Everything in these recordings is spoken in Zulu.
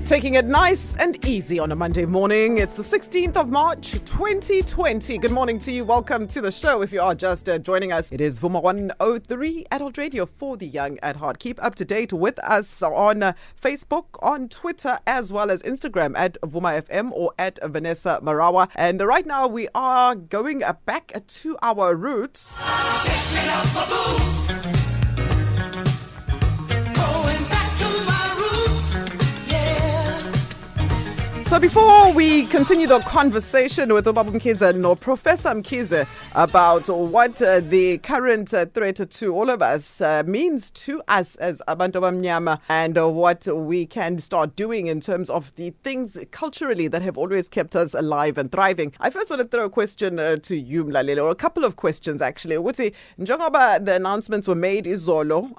Taking it nice and easy on a Monday morning. It's the 16th of March, 2020. Good morning to you. Welcome to the show. If you are just joining us, it is Vuma 103 Adult Radio for the young at heart. Keep up to date with us on Facebook, on Twitter, as well as Instagram at Vuma FM or at Vanessa Marawa. And right now we are going back to our roots. Take me out my boots. So before we continue the conversation with Ubaba Mkhize no Professor Mkhize about what the current threat to all of us means to us as Abantu Abamnyama and what we can start doing in terms of the things culturally that have always kept us alive and thriving. I first want to throw a question to you, Mlalelo, or a couple of questions actually. Ukuthi njengoba the announcements were made izolo,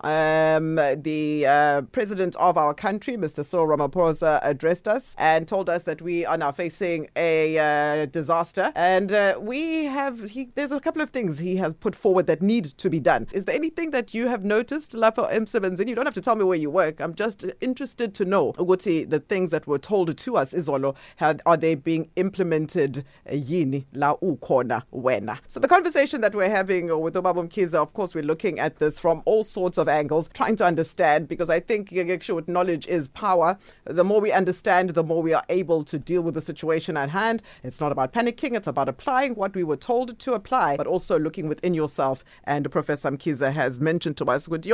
the president of our country, Mr. Cyril Ramaphosa, addressed us and told us that we are now facing a disaster, and there's a couple of things he has put forward that need to be done. Is there anything that you have noticed, Lapho M7? You don't have to tell me where you work. I'm just interested to know, Uguti, the things that were told to us, Izolo, are they being implemented yini la ukhona wena? So the conversation that we're having with Ubaba Mkhize, of course, we're looking at this from all sorts of angles, trying to understand, because I think knowledge is power. The more we understand, the more we are able to deal with the situation at hand. It's not about panicking, it's about applying what we were told to apply, but also looking within yourself. And Professor Mkhize has mentioned to us, if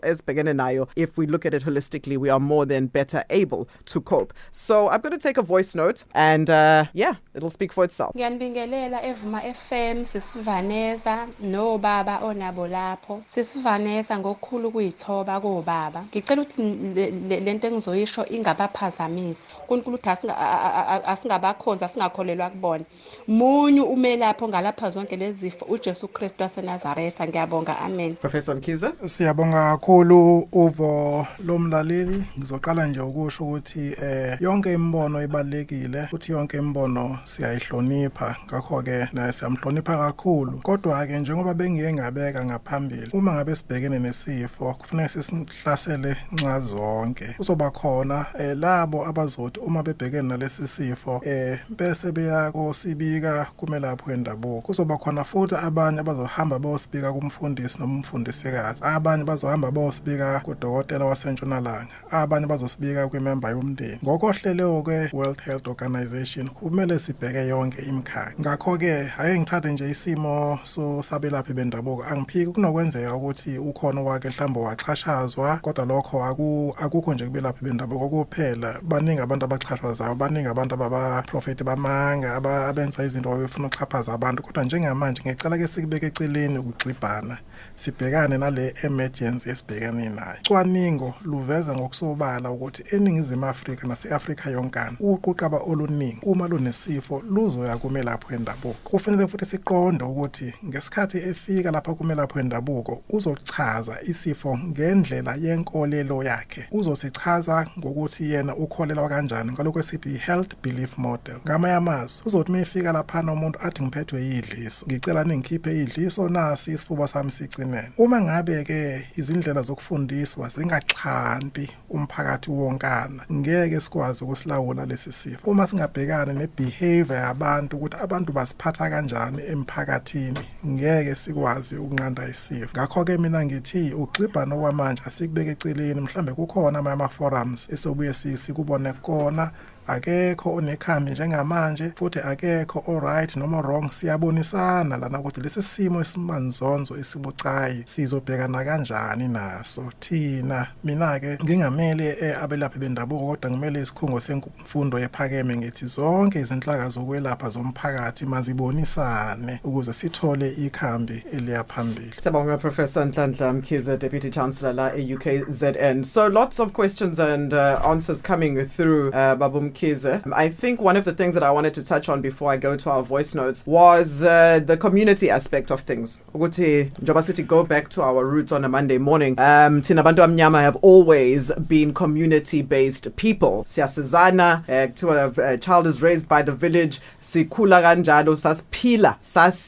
we look at it holistically, we are more than better able to cope. So I'm going to take a voice note and it'll speak for itself. Ngiyanibingelela eVuma FM sisivaneza no baba onabo lapho. Sisivaneza ngokukhulu kuyithoba kobaba. Ngicela ukuthi lento engizoyisho ingabaphazamisi. Kunkulu ukuthi asingabakhonza singakholelwa kubona. Munyu umelapho ngalapha zonke lezi zifo uJesu Kristu waseNazaretha. Ngiyabonga, amen. Professor Mkhize, siyabonga kakhulu uvo lomlaleli. Ngizoqala nje ukusho ukuthi yonke imbono ibalekile, ukuthi yonke imbono siyayihlonipha, ngakho ke siyamhlonipha kakhulu. Kodwa ke njengoba bengiye ngabeka ngaphambili, uma ngabe sibhekene nesifo kufanele sisihlasele nxa zonke. Kuzoba khona labo abazothi uma bebhekene nalesi sifo bese beyakosibika kumelaphi wendabuko. Kuzoba khona futhi abanye abazohamba bayosibika kumfundisi noma umfundisikazi, abanye bazohamba bayosibika kudokotela wasentshonalanga, abanye bazosibika kwimember yomndeni. Ngokohlelo ke World Health Organization kumele sibheke yonke imikhakha. Ngakho ke ake ngithathe nje isimo sabelaphi bendabuko. Angiphiki kunokwenzeka ukuthi ukhona wake mhlawumbe waxhashazwa, kodwa lokho akukho nje kubelaphi bendabuko kuphela. Baningi abantu abaxhashazwayo, baningi abantu abaprofeti bamanga abenza izinto befuna ukuxhaphaza abantu. Kodwa njengamanje ngicela ke sikubeke eceleni ukugxibhana, sibhekane nale emergency esibhekane nayo. Cwaningo luveza ngokusobala ukuthi eningizimu Afrika nase-Afrika yonkana uquqaba oluningi uma lunesifo luzoya kumelaphi wendabuko. Kufanele futhi siqonde ukuthi ngesikhathi efika lapha kumelaphi wendabuko uzochaza isifo ngendlela yenkolelo yakhe. Uzosichaza ngokuthi yena ukholelwa kanjani ngalokho esithi health belief model. Ngamanye amazwi uzothi mayefika lapha umuntu athi ngiphethwe yidliso, ngicela ningikhiphe idliso nasi isifuba sami sigcinene. Uma ngabe ke izindlela zokufundiswa zingaxhanti umphakathi wonkana, ngeke sikwazi ukusilawula lesi sifo. Uma singabhekana nebehavior yabantu ukuthi abantu basiphatha kanjani emphakathini, ngeke sikwazi ukunqanda isifo. Ngakho ke mina ngithi ugxibhana kwamanje asikubeke eceleni, mhlambe kukhona ama forums esobuye sikubone kona. Akekho onekhambi njengamanje futhi akekho alright noma wrong. Siyabonisana lana ukuthi lesi simo esimanzonzo esibucayi sizobhekana kanjani naso. Thina mina ke ngingamele abelaphi bendabuko, kodwa ngimele isikhungo semfundo ephakeme ngithi zonke izinhlaka zokwelapha zomphakathi mazibonisane ukuze sithole ikhambi eliyaphambili. Siyabonga Professor Nhlanhla Mkhize, Deputy Chancellor la UKZN. So lots of questions and answers coming through, Babu Mkhize. I think one of the things that I wanted to touch on before I go to our voice notes was the community aspect of things. Ukuthi njoba sithi go back to our roots on a Monday morning. Thina Bantu Abamnyama have always been community-based people. Siyasizana, to a child is raised by the village, sikhula kanjalo, sasiphila,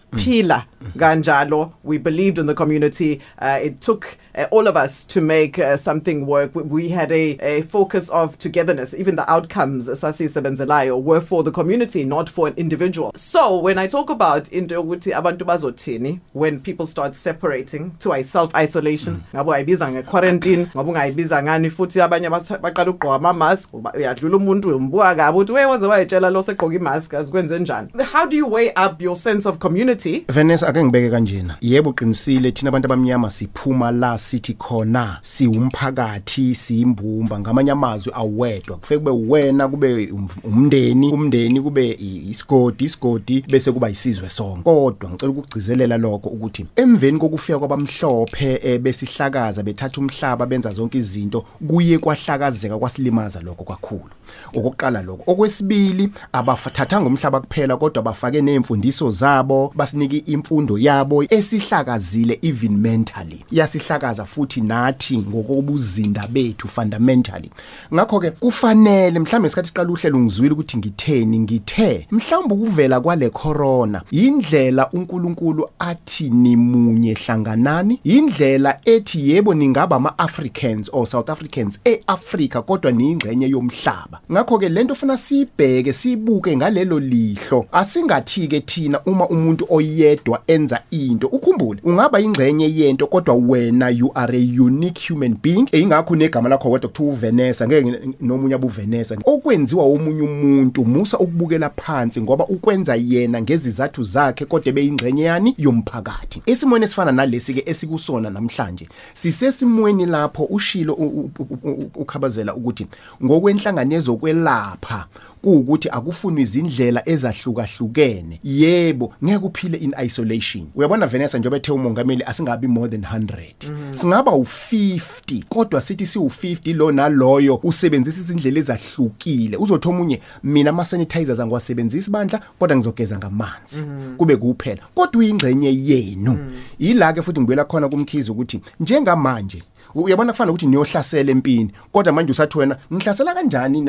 Pila ganjalo. We believed in the community. It took all of us to make something work. We had a focus of togetherness. Even the outcomes were for the community, not for an individual. So when I talk about into ukuthi abantu bazothini when people start separating to self-isolation, ngabo ayibiza nge-quarantine, ngabo ngayibiza ngani futhi abanye baqala ukugqoka ama-mask, uyadlula umuntu umbuka kabi ukuthi waze wayitshela lo segqoka i-mask azikwenze njani. How do you weigh up your sense of community? Vanessa, ake ngibeke kanjena. Yebo uqinisile thina abantu abamnyama siphuma la sithi khona siwumphakathi siyimbumba, ngamanye amazwi awedwa. Kufike kube wena, kube umndeni kube isigodi bese kuba isizwe sonke. Kodwa ngicela ukugcizelela lokho ukuthi emveni kokufika kwabamhlophe besihlakaza bethatha umhlaba benza zonke izinto, kuye kwahlakazeka kwasilimaza lokho kakhulu. Okokuqala lokho. Okwesibili, abafathatha ngomhlaba kuphela kodwa bafake nemfundiso zabo, basinike imfundo yabo esihlakazile even mentally. Yasihlakaza futhi nathi ngokobuzinda bethu fundamentally. Ngakho ke kufanele mhlambe isikhathi siqala uhlelo ngizwile ukuthi ngithe mhlawumbe ukuvela kwale corona indlela uNkulunkulu athi nimunye hlanganani, indlela ethi yebo ningaba ama-Africans or South Africans eAfrica kodwa niyingxenye yomhlaba. Ngakho ke lento ufuna sibheke sibuke ngalelo lihlo, asingathi ke thina uma umuntu oyedwa enza into ukhumbule ungaba ingxenye yento kodwa wena you are a unique human being. Ingakho negama lakho kodwa kuthiwa uVanessa, ngeke nomunye abuVanessa. Okwenziwa omunye umuntu musa ukubukela phansi ngoba ukwenza yena ngezizathu zakhe kodwa beyingxenye yani yomphakathi. Esimweni esifana nalesi ke esikusona namhlanje sisesimweni lapho ushilo ukhabazela ukuthi ngokwenhlanganezo kwelapha kuukuthi akufunwa izindlela ezahlukahlukene. Yebo ngeke uphile in isolation. Uyabona Vanessa, njengoba ethe umongameli asingabi more than 100. Singaba u50 kodwa sithi si-50 lo naloyo usebenzisa izindlela ezahlukile. Uzothi omunye mina ama sanitizers angiwasebenzisi bandla kodwa ngizogeza ngamanzi. Kube kuphela. Kodwa uyingxenye yenu. Yila ke futhi ngibuyela khona kumkhizi ukuthi njengamanje uyabona kufana ukuthi niyohlasela empini kodwa manje usathi wena ngihlasela kanjani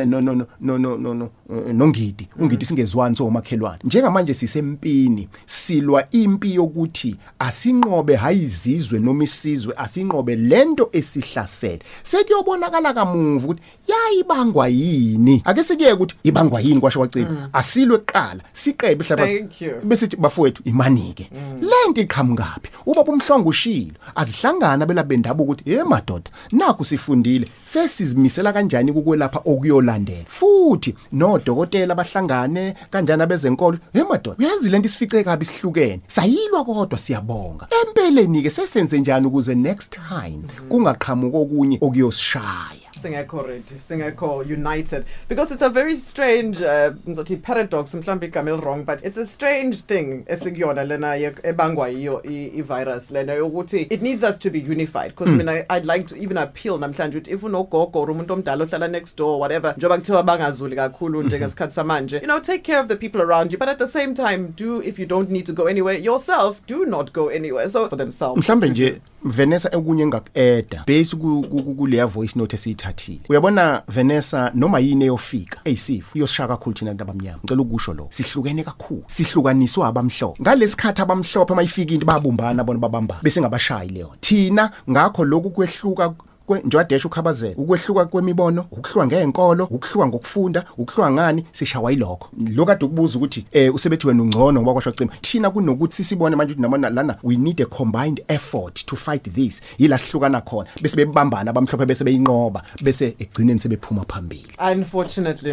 nongidi ungidi singezwani somakhelwane. Njengamanje sisempini silwa impi yokuthi asinqobe hayizizwe noma isizwe, asinqobe lento esihlasela. Sekuyobonakala kamuva ukuthi yayibangwa yini. Ake sikuye ukuthi ibangwa yini kwasho wacima. Asilwe eqala siqebe ihlaba bese bafowethu imanike. Lento iqhamukapi? Ubaba uMhlongo ushilo azihlangana belabendaba ukuthi madoda naku sifundile sesizimisela kanjani ukwelapha okuyolandela futhi nodokotela bahlangane kanjani abezenkolo. Madoda uyazi lento isifice kabi sihlukene sayilwa kodwa siyabonga empeleni ke sesenze njani ukuze next time kungaqhamuka okunye okuyosishaya. Singapore united, because it's a very strange paradox. Mhlambe igama wrong, but it's a strange thing esikuyona lena ebangwa yiyo i-virus lena yokuthi it needs us to be unified, because I'd like to even appeal namhlanje ukuthi if unogogo or umuntu omdala ohlala next door whatever njoba kuthiwa bangazuli kakhulu njengesikhathi samanje, take care of the people around you, but at the same time if you don't need to go anywhere yourself, do not go anywhere. So for themselves mhlambe nje Vanessa ekunye ngaku-eda base kuleya voice note esiyithathile. Uyabona Vanessa, noma yini eyofika eyisifo iyoshaya kakhulu thina abantu abamnyama. Ngicela ukusho lo sihlukene kakhulu, sihlukaniswa abamhlophe. Ngalesikhathi abamhlophe mayifika into babumbana bona babamba bese ngabashayi leyo thina. Ngakho lokhu kwehluka njengoba desha ukhabazela ukwehluka kwemibono, ukuhluka ngenkolo, ukuhluka ngokufunda, ukuhluka ngani sishawa yilokho. Lokade ukubuza ukuthi usebethi wena ungcono ngoba kwasho cima. Thina kunokuthi sisibone manje ukuthi namona lana we need a combined effort to fight this. Yila sihlukana khona bese bebambana abamhlophe bese beyinqoba bese egcineni sebephuma phambili. Unfortunately.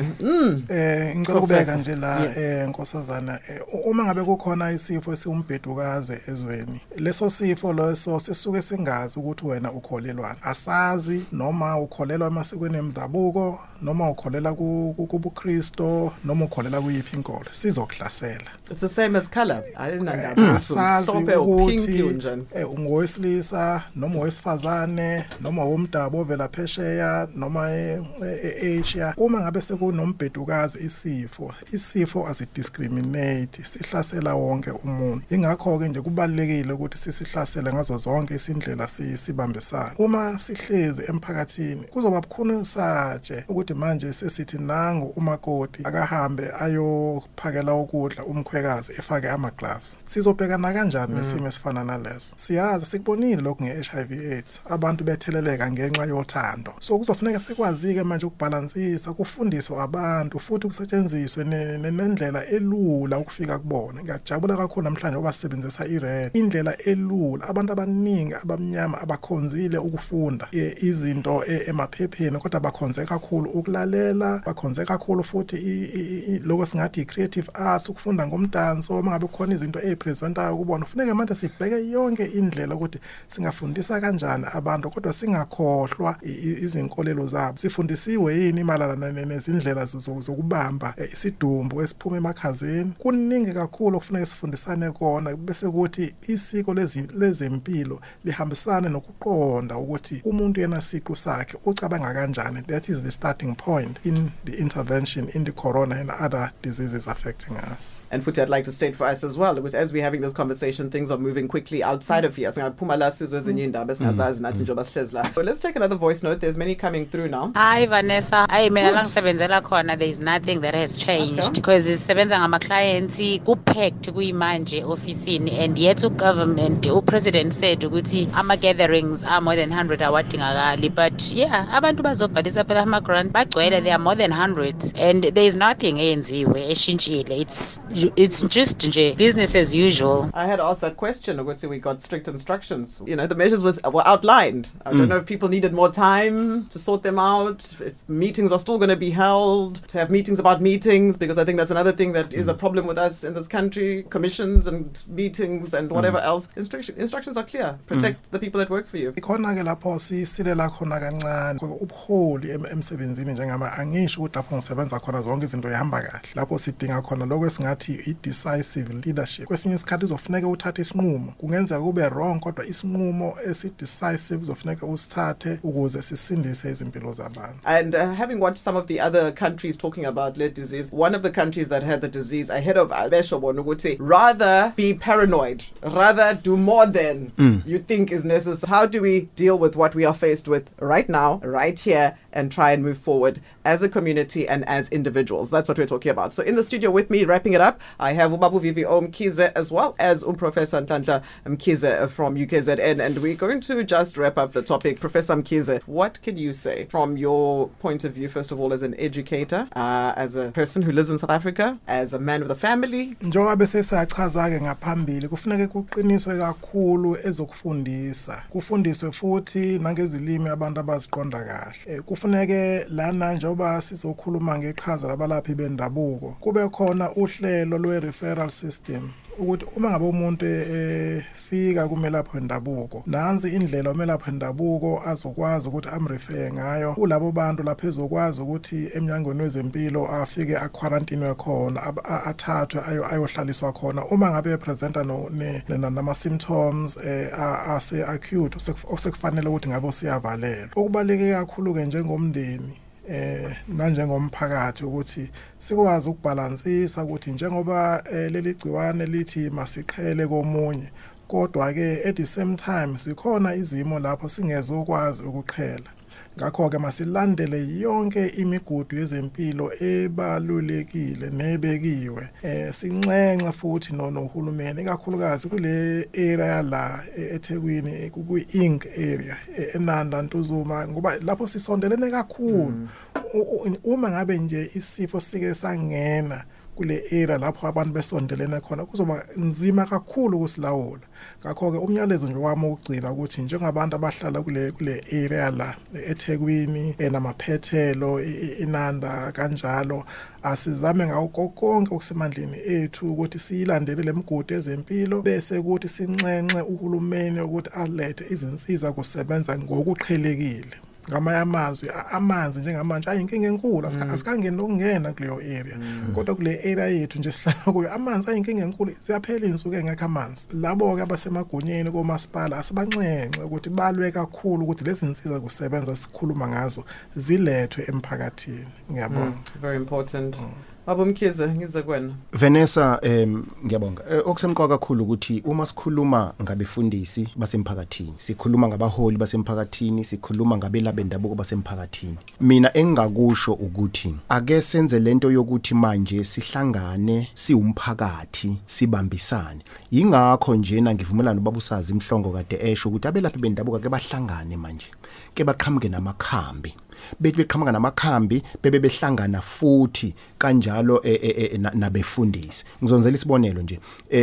Ngicela ukubeka nje la Nkosazana, uma ngabe kukhona isifo esiwumbhedukaze ezweni, leso sifo leso sisuke singazi ukuthi wena ukholelwana. Asazi noma ukholelwa emasikweni emdabuko, noma ukholela kubuKristo, noma ukholela kuyiphi inkolo, sizokuhlasela. It's the same as color. Asazi ukuthi ungowesilisa noma owesifazane noma umdabu ovela phesheya noma eAsia. Uma ngabe sekunombhedukazi isifo asidiscriminate, sihlasela wonke umuntu. Ingakho ke nje kubalekile ukuthi sisihlasele ngazo zonke izindlela sibambisana. Uma sihlezi emphakathini kuzoba bukhona satshe ukuthi manje sesithi nangu umakoti akahambe ayophakela ukudla umkhwekazi efake ama-gloves. Sizobhekana kanjani nesimo esifana naleso? Siyazi sikubonile lokhu nge-HIV/AIDS abantu betheleleka ngenxa yothando. So kuzofuneka sikwazi-ke manje ukubhalansisa kufundiswe abantu futhi kusetshenziswe nendlela elula ukufika kubona. Ngiyajabula kakhulu namhlanje obasebenzisa i-red indlela elula. Abantu abaningi abamnyama abakhonzile ukufunda izinto emaphepheni kodwa bakhonze kakhulu ukulalela, bakhonze kakhulu futhi lokho singathi i-creative arts, ukufunda ngomdanso. Uma ngabe kukhona izinto ezipresentayo kubona kufuneka manje sibheke yonke indlela ukuthi singafundisa kanjani abantu kodwa singakhohlwa izinkolelo zabo. Sifundisiwe yini malana nezindlela zokubamba isidumbu esiphuma emakhazeni? Kuningi kakhulu okufuneka sifundisane kona bese kuthi isiko lezempilo lihambisana nokuqonda ukuthi umuntu yena siqu sakhe ucabanga kanjani. That is the starting point in the intervention in the corona and other diseases affecting us. And Futhi, I'd like to state for us as well, which as we're having this conversation, things are moving quickly outside of here. So let's take another voice note. There's many coming through now. Hi Vanessa. Hi mina langisebenzela khona. There is nothing that has changed because isebenza ngama clients kupacked kuyimanje officeini, and yet government president said ukuthi ama gatherings are more than 100 awadingakali. But yeah, abantu bazobhalisa phela ama grant bagcwele, there are more than 100 and there is nothing eyenziwe eshintshile. It's just business as usual. I had asked that question. We got strict instructions. You know, the measures were outlined. I don't know if people needed more time to sort them out, if meetings are still going to be held, to have meetings about meetings, because I think that's another thing that is a problem with us in this country, commissions and meetings and whatever else. Instructions are clear. Protect the people that work for you. Ikhona ke lapho sisilela khona kancane ubuholi emsebenzini njengama angisho ukuthi lapho ngisebenza khona zonke izinto zihamba kahle. Lapho sidinga khona lokho esingathi i-decisive leadership. Kwesinye isikhathi uzofuneka uthathe isinqumo. Kungenzeka kube wrong kodwa isinqumo esi-decisive uzofuneka usithathe ukuze sisindise izimpilo zabantu. And having watched some of the other countries talking about lead disease, one of the countries that had the disease ahead of us, rather be paranoid, rather do more than you think is necessary. How do we deal with what we are faced with right now, right here, and try and move forward as a community and as individuals? That's what we're talking about. So in the studio with me, wrapping it up, I have Ubabu VVO Mkhize as well as Professor Nhlanhla Mkhize from UKZN, and we're going to just wrap up the topic. Professor Mkhize, what can you say from your point of view, first of all, as an educator, as a person who lives in South Africa, as a man with a family? Njengoba bese sachaza-ke ngaphambili kufuneka kuqiniswe kakhulu ezokufundisa, kufundiswe futhi nangezilimi abantu abaziqonda kahle. Kufuneke lana njengoba sizokhuluma ngeqhaza labalaphi bendabuko kube khona uhlelo lwe-referral system ukuthi uma ngabe umuntu fika kumelaphi wendabuko, nansi indlela umelaphi wendabuko azokwazi ukuthi amrefer ngayo kulabo bantu lapho ezokwazi ukuthi emnyangweni wezempilo afike aquarantinwe khona, athathwe ayohlaliswa khona uma ngabe epresenta nama symptoms ase acute osekufanele ukuthi ngabe siyavalelwa. Okubaleke kakhulu ke njengomndeni nanjengomphakathi ukuthi sikwazi ukubalansisa ukuthi njengoba leli gciwane lithi masiqhele komunye, kodwa ke at the same time sikhona izimo lapho singezokwazi ukuqhela. Ngakho ke masilandele yonke imigudu yezempilo ebalulekile nebekiwe. Sinxenxe futhi nohulumeni kakhulukazi kule area la eThekwini ku-Ink area eNanda Ntuzuma, ngoba lapho sisondelene kakhulu. Uma ngabe nje isifo sike sangena kule area lapho abantu besondelene khona kuzoba nzima kakhulu ukusilawula. Ngakho ke umnyalezo nje wami ukugcina ukuthi njengabantu abahlala kule area la eThekwini enamaphethelo iNanda kanjalo, asizame ngakho konke okusemandleni ethu ukuthi siyilandele lemigudu ezempilo bese ukuthi sinxenxe uhulumeni ukuthi alethe izinsiza kusebenza ngokuqhelekile. Ngamanye amazwi amanzi njengamanje ayinkinga enkulu, asikangeni lokungena kuleyo area, kodwa kule area yethu nje sihlala kuyo amanzi ayinkinga enkulu, siyaphela insuku engekho amanzi. Labo ke abasemagunyeni komasipala asibanxenxe ukuthi balwe kakhulu ukuthi lezi zinsiza kusebenza sikhuluma ngazo zilethwe emphakathini. Ngiyabonga. Very important. Baba Mkhize ngize kwena. Vanessa ngiyabonga okusemqoka kakhulu ukuthi uma sikhuluma ngabefundisi basemphakathini sikhuluma ngabaholi basemphakathini sikhuluma ngabelaphi bendabuko basemphakathini mina engakusho ukuthi ake senze lento yokuthi manje sihlangane siwumphakathi sibambisane ingakho njena ngivumelana ubabusazi imhlongo kade esho ukuthi abelaphi bendabuko ke bahlangane manje ke baqhamuke namakhambi bethi beqhamuka namakhambi bebe behlangana futhi kanjalo nabefundisi ngizonzela isibonelo nje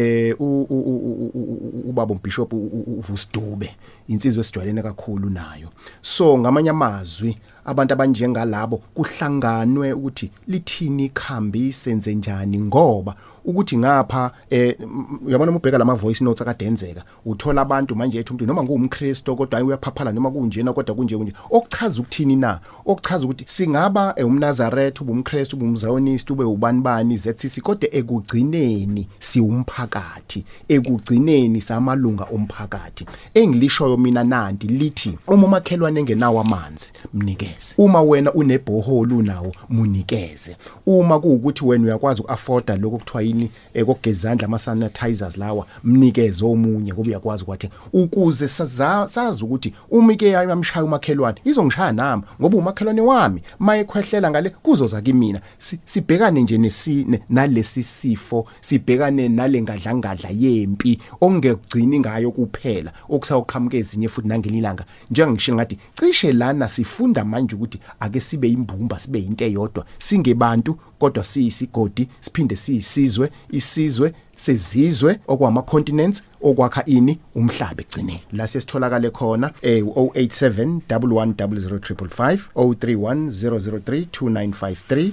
ubaba uBishop uVusidube insizwe esijwayelene kakhulu nayo so ngamanye amazwi abantu abanjengalabo kuhlanganwe ukuthi lithini ikhambi senze njani ngoba ukuthi ngapha uyabona ubheka lama voice notes akadenzeka uthola abantu manje ethi umuntu noma ngumKristo kodwa uyaphaphala noma kunjena kodwa kunje okuchaza ukuthini na okuchaza ukuthi singaba umNazaretha ubumKristu ubumZionist ube ubani ZCC kodwa ekugcineni siwumphakathi ekugcineni samalunga omphakathi engilishoyo mina nanti lithi uma umakhelwane engenawo amanzi mnikeze uma wena unebhoholo nawo munikeze uma kuukuthi wena uyakwazi ukuafforda lokho kuthiwa yini kokugezandla ama sanitizers lawa mnikeze omunye ngoba uyakwazi ukwathi ukuze sazi ukuthi umike yamshaya umakhelwane izongishaya nami ngoba umakhelwane wami mayekhwehlela ngale kuzoza kimina sibhekane nje nalesi sifo sibhekane nale ngadlangadla yempi ongekugcini ngayo kuphela okusawuqhamuke ezinye futhi nangelilanga njengangishilo ngathi cishe lana sifunda manje ukuthi ake sibe imbumba sibe into eyodwa singebantu kodwa siyisigodi siphinde siyisizwe isizwe sezizwe okwama continents okwakha ini umhlaba egcine la sesitholakala khona 087 110055 0310032953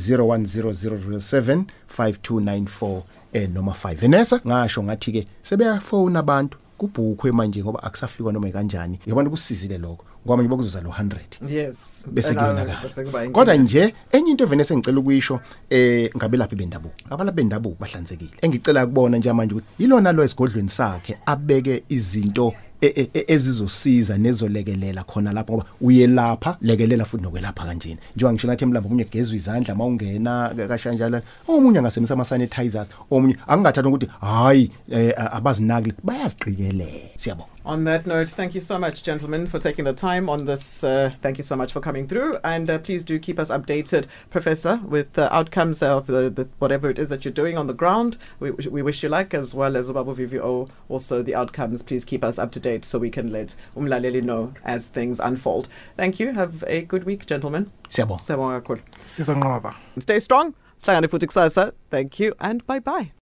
0100075294 noma 5 Vanessa ngasho ngathi ke sebeyafona abantu kubhukhwe manje ngoba akusafikwa noma kanjani yabona kusizile lokho ngoba ngiba kuzoza lo 100 yes bese kuyonakala kodwa nje enye into Vanessa engicela ukuyisho ngabelaphi bendabuko abalaphi bendabuko bahlanzekile engicela kubona nje manje ukuthi yilona lo esigodlweni sakhe abeke izinto ezizosiza nezolekelela khona lapha ngoba uyelapha lekelela futhi nokwelapha kanjeni njengoba ngisho ngathi emlambo umunye gegezwe izandla mawungena kashanjalo omunye angasebenzisa ama sanitizers omunye angingathatha ukuthi hayi abazinakile bayaziqikelela siyabonga. On that note, thank you so much, gentlemen, for taking the time on this. Thank you so much for coming through. And please do keep us updated, Professor, with the outcomes of the whatever it is that you're doing on the ground. We wish you luck, as well as Ubaba VVO, also the outcomes. Please keep us up to date so we can let Umlaleli know as things unfold. Thank you. Have a good week, gentlemen. Siyabonga kakhulu. Sizonqoba. Stay strong. Thank you and bye-bye.